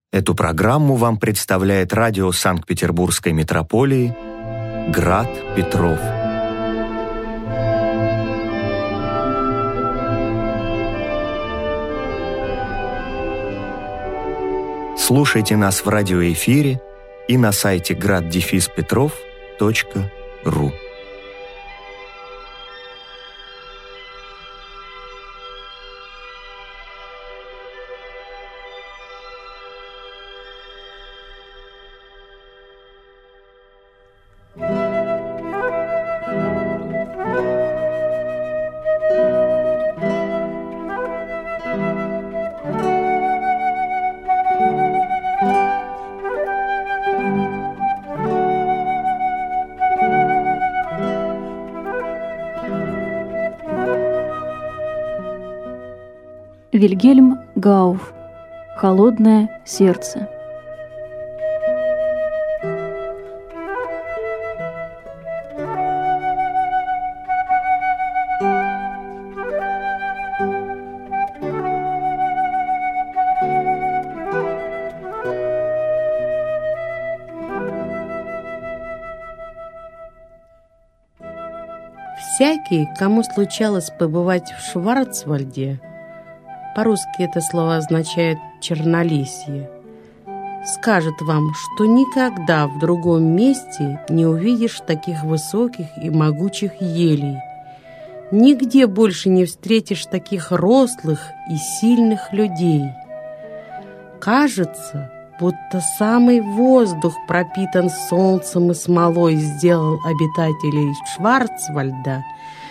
Эту программу вам представляет радио Санкт-Петербургской метрополии «Град Петров». Слушайте нас в радиоэфире и на сайте grad-petrov.ru. Вильгельм Гауф. Холодное сердце. Всякий, кому случалось побывать в Шварцвальде, по-русски это слово означает «чернолесье», скажет вам, что никогда в другом месте не увидишь таких высоких и могучих елей. Нигде больше не встретишь таких рослых и сильных людей. Кажется, будто самый воздух пропитан солнцем и смолой, сделал обитателей Шварцвальда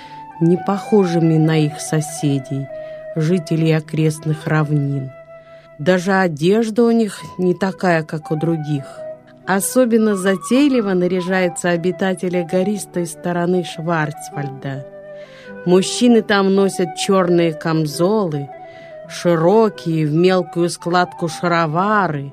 не похожими на их соседей, жителей окрестных равнин. Даже одежда у них не такая, как у других. Особенно затейливо наряжаются обитатели гористой стороны Шварцвальда. Мужчины там носят черные камзолы, широкие в мелкую складку шаровары,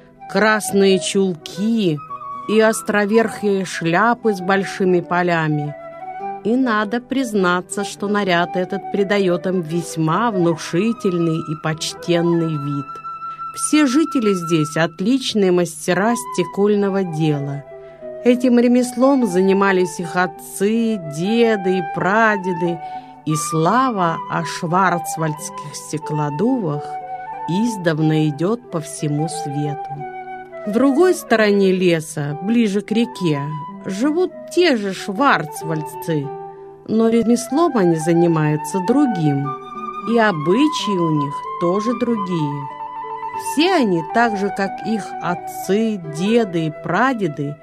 красные чулки и островерхие шляпы с большими полями. И надо признаться, что наряд этот придает им весьма внушительный и почтенный вид. Все жители здесь отличные мастера стекольного дела. Этим ремеслом занимались их отцы, деды и прадеды, и слава о шварцвальдских стеклодувах издавна идет по всему свету. В другой стороне леса, ближе к реке, живут те же шварцвальдцы, но ремеслом они занимаются другим, и обычаи у них тоже другие. Все они, так же, как их отцы, деды и прадеды,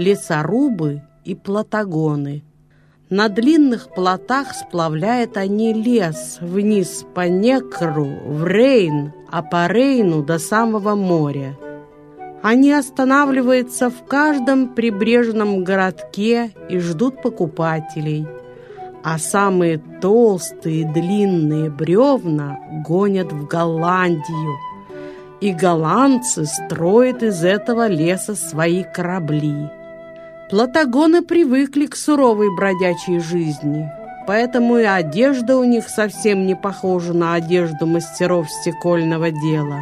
лесорубы и плотогоны. На длинных плотах сплавляют они лес вниз по Некру, в Рейн, а по Рейну до самого моря. Они останавливаются в каждом прибрежном городке и ждут покупателей, а самые толстые длинные бревна гонят в Голландию, и голландцы строят из этого леса свои корабли. Плотогоны привыкли к суровой бродячей жизни, поэтому и одежда у них совсем не похожа на одежду мастеров стекольного дела.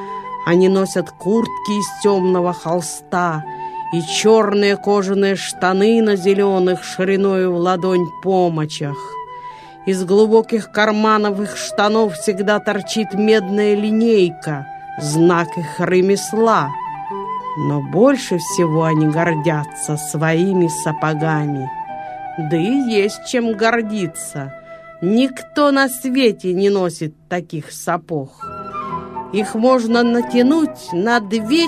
Они носят куртки из темного холста и черные кожаные штаны на зеленых шириною в ладонь помочах. Из глубоких карманов их штанов всегда торчит медная линейка, знак их ремесла. Но больше всего они гордятся своими сапогами. Да и есть чем гордиться. Никто на свете не носит таких сапог. Их можно натянуть на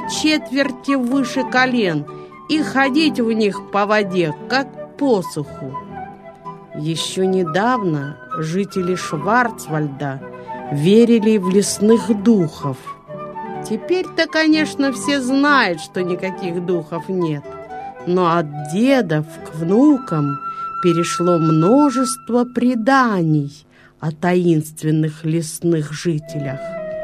2/4 выше колен и ходить в них по воде, как по суху. Еще недавно жители Шварцвальда верили в лесных духов. Теперь-то, конечно, все знают, что никаких духов нет. Но от дедов к внукам перешло множество преданий о таинственных лесных жителях.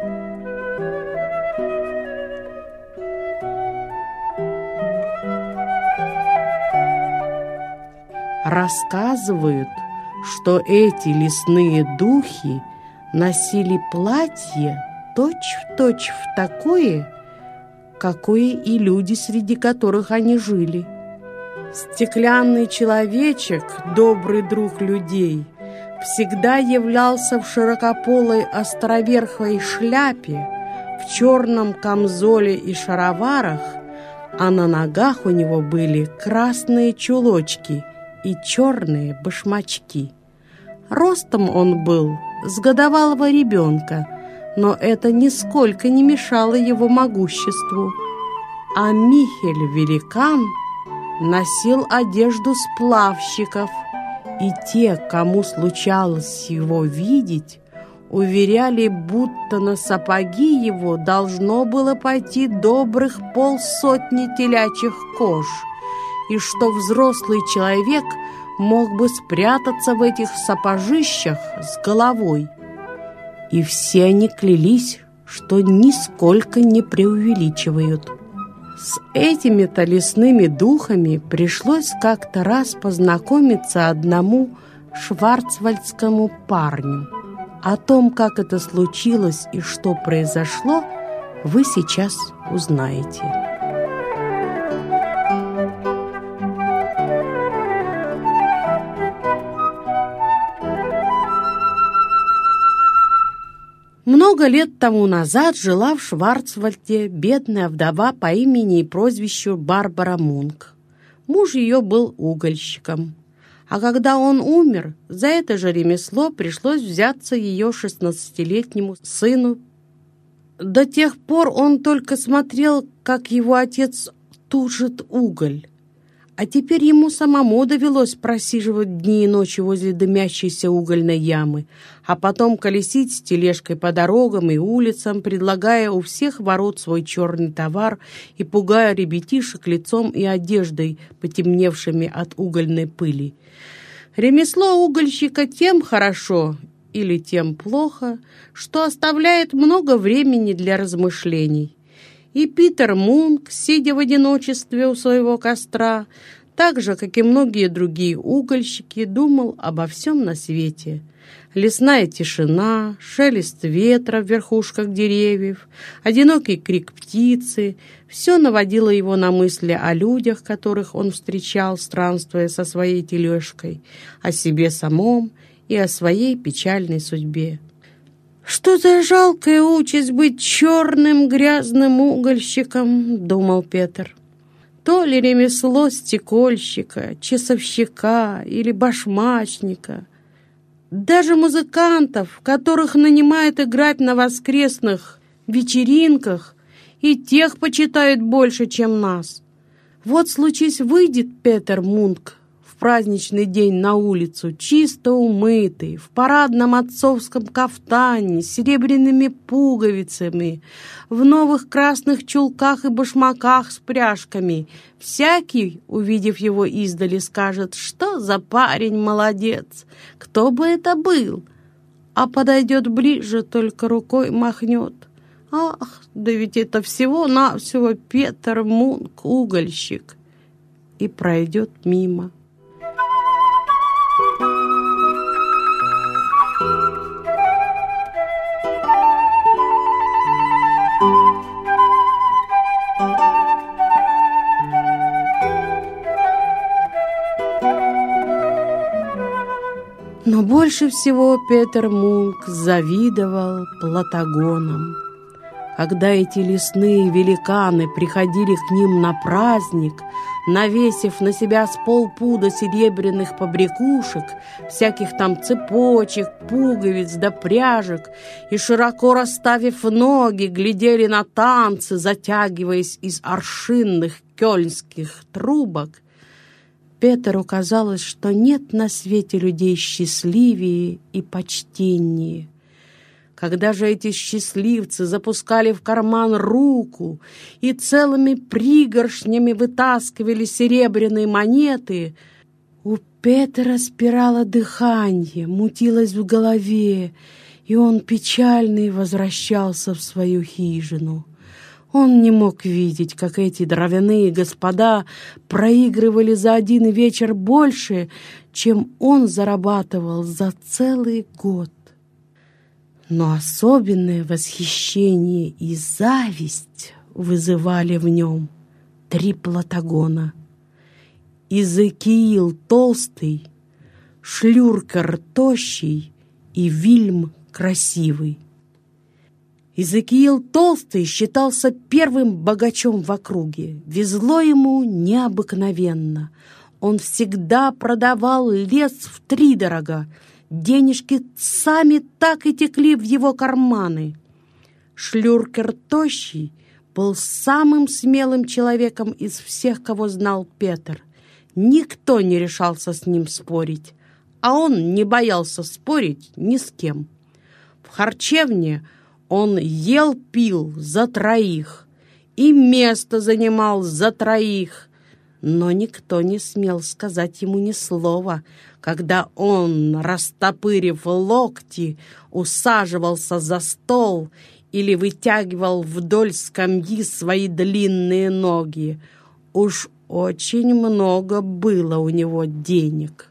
Рассказывают, что эти лесные духи носили платье точь-в-точь в такое, какое и люди, среди которых они жили. Стеклянный человечек, добрый друг людей, всегда являлся в широкополой островерхой шляпе, в черном камзоле и шароварах, а на ногах у него были красные чулочки и черные башмачки. Ростом он был с годовалого ребенка, но это нисколько не мешало его могуществу. А Михель-великан носил одежду сплавщиков, и те, кому случалось его видеть, уверяли, будто на сапоги его должно было пойти добрых 50 телячьих кож, и что взрослый человек мог бы спрятаться в этих сапожищах с головой. И все они клялись, что нисколько не преувеличивают. С этими-то лесными духами пришлось как-то раз познакомиться одному шварцвальдскому парню. О том, как это случилось и что произошло, вы сейчас узнаете. Много лет тому назад жила в Шварцвальде бедная вдова по имени и прозвищу Барбара Мунк. Муж ее был угольщиком. А когда он умер, за это же ремесло пришлось взяться ее 16-летнему сыну. До тех пор он только смотрел, как его отец тушит уголь. А теперь ему самому довелось просиживать дни и ночи возле дымящейся угольной ямы, а потом колесить с тележкой по дорогам и улицам, предлагая у всех ворот свой черный товар и пугая ребятишек лицом и одеждой, потемневшими от угольной пыли. Ремесло угольщика тем хорошо или тем плохо, что оставляет много времени для размышлений. И Питер Мунк, сидя в одиночестве у своего костра, так же, как и многие другие угольщики, думал обо всем на свете. Лесная тишина, шелест ветра в верхушках деревьев, одинокий крик птицы — все наводило его на мысли о людях, которых он встречал, странствуя со своей тележкой, о себе самом и о своей печальной судьбе. «Что за жалкая участь быть черным грязным угольщиком», — думал Петр. «То ли ремесло стекольщика, часовщика или башмачника. Даже музыкантов, которых нанимают играть на воскресных вечеринках, и тех почитают больше, чем нас. Вот случись выйдет Петер Мунк в праздничный день на улицу, чисто умытый, в парадном отцовском кафтане, с серебряными пуговицами, в новых красных чулках и башмаках с пряжками. Всякий, увидев его издали, скажет: что за парень молодец, кто бы это был? А подойдет ближе, только рукой махнет. Ах, да ведь это всего-навсего Петер Мунк, угольщик, и пройдет мимо. Но больше всего Петер Мунк завидовал платагонам. Когда эти лесные великаны приходили к ним на праздник, навесив на себя с полпуда серебряных побрякушек, всяких там цепочек, пуговиц да пряжек, и, широко расставив ноги, глядели на танцы, затягиваясь из аршинных кёльнских трубок, Петеру казалось, что нет на свете людей счастливее и почтеннее. Когда же эти счастливцы запускали в карман руку и целыми пригоршнями вытаскивали серебряные монеты, у Петера спирало дыхание, мутилось в голове, и он печальный возвращался в свою хижину. Он не мог видеть, как эти дровяные господа проигрывали за один вечер больше, чем он зарабатывал за целый год. Но особенное восхищение и зависть вызывали в нем 3 Платагона: Изекиил толстый, Шлюркер тощий и Вильм красивый. Изекиил толстый считался первым богачом в округе. Везло ему необыкновенно. Он всегда продавал лес втридорога. Денежки сами так и текли в его карманы. Шлюркер тощий был самым смелым человеком из всех, кого знал Петр. Никто не решался с ним спорить, а он не боялся спорить ни с кем. В харчевне он ел-пил за 3 и место занимал за 3, но никто не смел сказать ему ни слова, когда он, растопырив локти, усаживался за стол или вытягивал вдоль скамьи свои длинные ноги. Уж очень много было у него денег.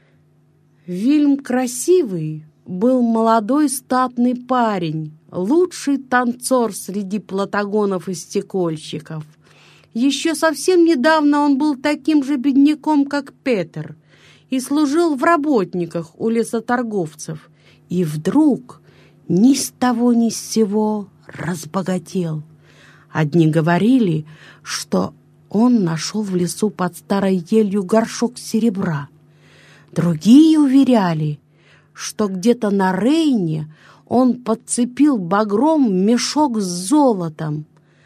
Вильм красивый был молодой статный парень, лучший танцор среди платагонов и стекольщиков. Еще совсем недавно он был таким же бедняком, как Петр, и служил в работниках у лесоторговцев. И вдруг ни с того ни с сего разбогател. Одни говорили, что он нашел в лесу под старой елью горшок серебра. Другие уверяли, что где-то на Рейне он подцепил багром мешок с золотом.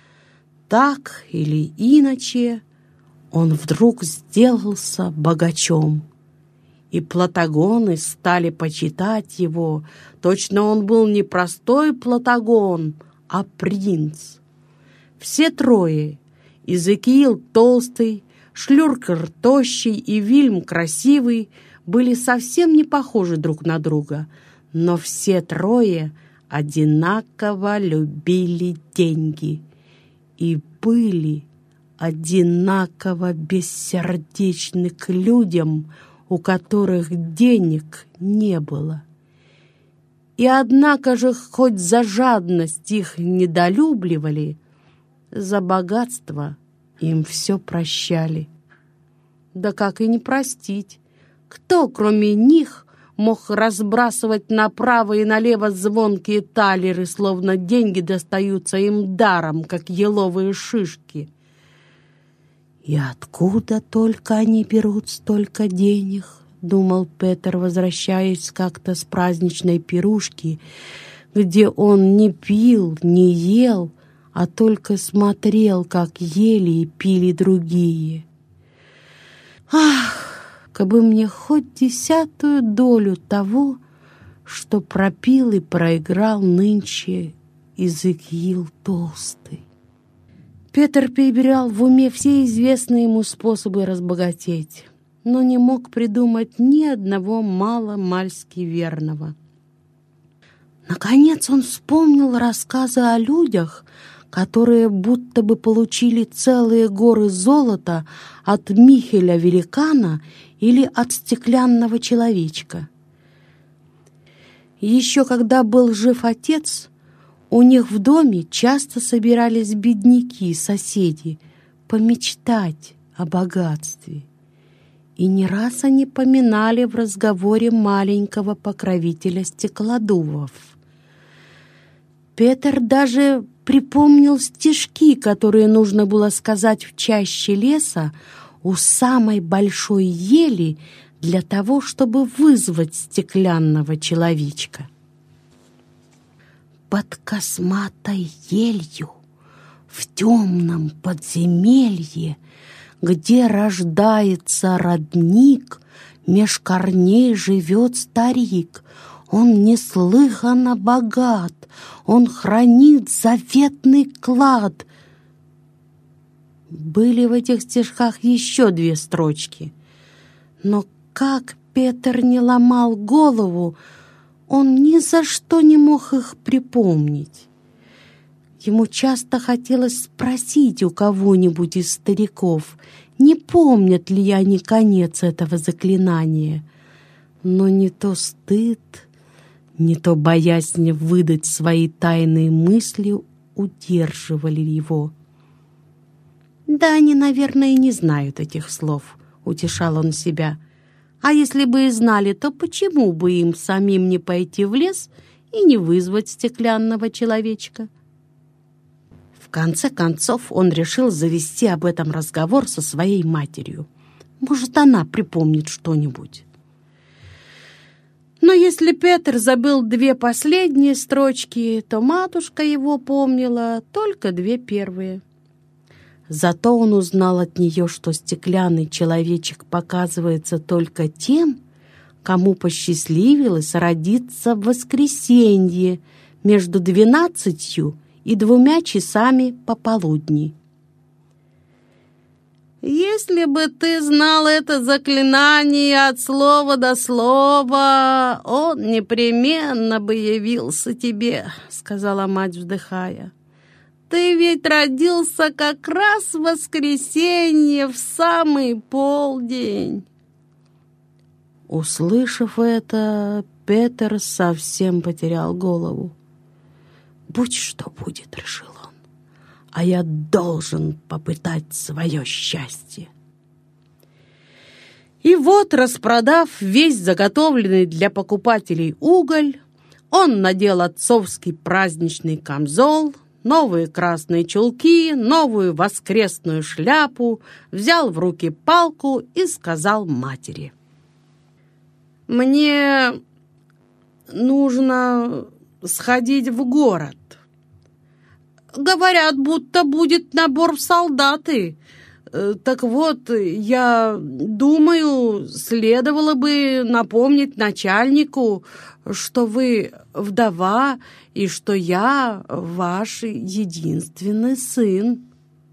Так или иначе, он вдруг сделался богачом, и платагоны стали почитать его. Точно он был не простой платагон, а принц. Все 3 — Изекиил толстый, Шлюркер тощий и Вильм красивый — были совсем не похожи друг на друга, но все 3 одинаково любили деньги и были одинаково бессердечны к людям, у которых денег не было. И однако же, хоть за жадность их недолюбливали, за богатство им все прощали. Да как и не простить? Кто, кроме них, мог разбрасывать направо и налево звонкие талеры, словно деньги достаются им даром, как еловые шишки? «И откуда только они берут столько денег?» — думал Петр, возвращаясь как-то с праздничной пирушки, где он не пил, не ел, а только смотрел, как ели и пили другие. «Ах! Кабы мне хоть 10-ую долю того, что пропил и проиграл нынче Изекиил толстый». Петр перебирал в уме все известные ему способы разбогатеть, но не мог придумать ни одного мало-мальски верного. Наконец он вспомнил рассказы о людях, которые будто бы получили целые горы золота от Михеля Великана или от стеклянного человечка. Еще когда был жив отец, у них в доме часто собирались бедняки, соседи, помечтать о богатстве. И не раз они поминали в разговоре маленького покровителя стеклодувов. Петр даже припомнил стишки, которые нужно было сказать в чаще леса у самой большой ели для того, чтобы вызвать стеклянного человечка. Под косматой елью в темном подземелье, где рождается родник, меж корней живет старик. Он неслыханно богат, он хранит заветный клад. Были в этих стишках еще 2 строчки. Но как Петр не ломал голову, он ни за что не мог их припомнить. Ему часто хотелось спросить у кого-нибудь из стариков, не помнят ли они конец этого заклинания. Но не то стыд, не то боязнь выдать свои тайные мысли удерживали его. «Да они, наверное, и не знают этих слов», — утешал он себя. «А если бы и знали, то почему бы им самим не пойти в лес и не вызвать стеклянного человечка?» В конце концов он решил завести об этом разговор со своей матерью. Может, она припомнит что-нибудь. Но если Петр забыл 2 последние строчки, то матушка его помнила только 2 первые. Зато он узнал от нее, что стеклянный человечек показывается только тем, кому посчастливилось родиться в воскресенье между 12 и 2 часами пополудни. «Если бы ты знал это заклинание от слова до слова, он непременно бы явился тебе», — сказала мать, вздыхая. «Ты ведь родился как раз в воскресенье в самый полдень». Услышав это, Петр совсем потерял голову. «Будь что будет», — решил он, — «а я должен попытать свое счастье». И вот, распродав весь заготовленный для покупателей уголь, он надел отцовский праздничный камзол, новые красные чулки, новую воскресную шляпу, взял в руки палку и сказал матери: «Мне нужно сходить в город. Говорят, будто будет набор в солдаты. Так вот, я думаю, следовало бы напомнить начальнику, что вы вдова и что я ваш единственный сын».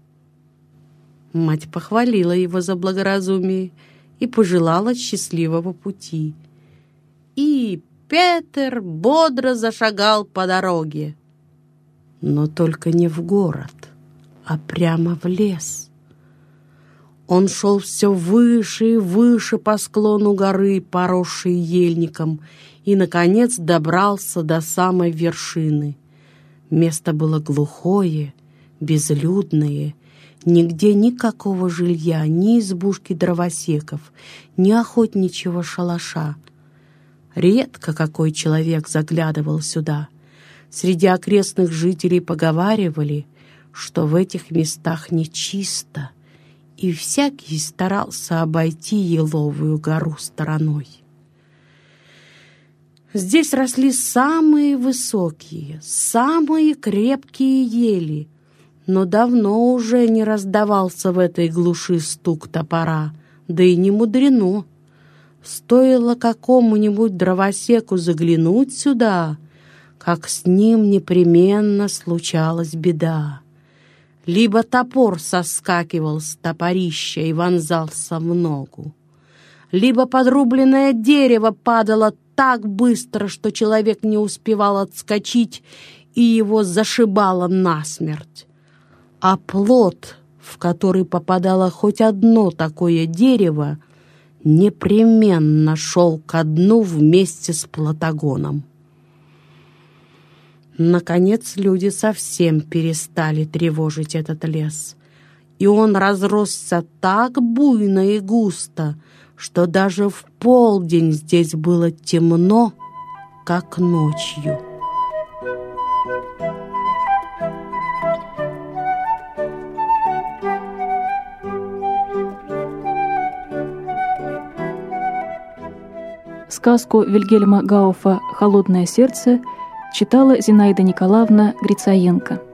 Мать похвалила его за благоразумие и пожелала счастливого пути. И Петр бодро зашагал по дороге. Но только не в город, а прямо в лес. Он шел все выше и выше по склону горы, поросшей ельником, и, наконец, добрался до самой вершины. Место было глухое, безлюдное, нигде никакого жилья, ни избушки дровосеков, ни охотничьего шалаша. Редко какой человек заглядывал сюда. Среди окрестных жителей поговаривали, что в этих местах нечисто, и всякий старался обойти Еловую гору стороной. Здесь росли самые высокие, самые крепкие ели, но давно уже не раздавался в этой глуши стук топора, да и не мудрено. Стоило какому-нибудь дровосеку заглянуть сюда, как с ним непременно случалась беда. Либо топор соскакивал с топорища и вонзался в ногу, либо подрубленное дерево падало так быстро, что человек не успевал отскочить, и его зашибало насмерть. А плод, в который попадало хоть одно такое дерево, непременно шел ко дну вместе с платагоном. Наконец люди совсем перестали тревожить этот лес, и он разросся так буйно и густо, что даже в полдень здесь было темно, как ночью. Сказку Вильгельма Гауфа «Холодное сердце» читала Зинаида Николаевна Грицаенко.